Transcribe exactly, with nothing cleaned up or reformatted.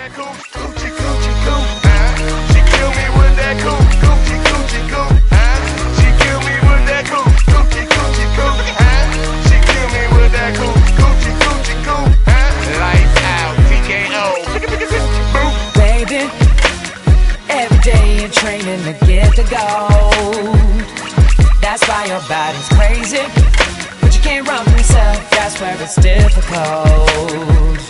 that cool, coochie coochie coo. She kill me with that cool, coochie coochie coo. She kill me with that cool, coochie coochie coo. She kill me with that cool, coochie coochie coo. Lights out, T K O. Baby, every day you're training to get the gold. That's why your body's crazy, but you can't run from yourself. That's where it's difficult.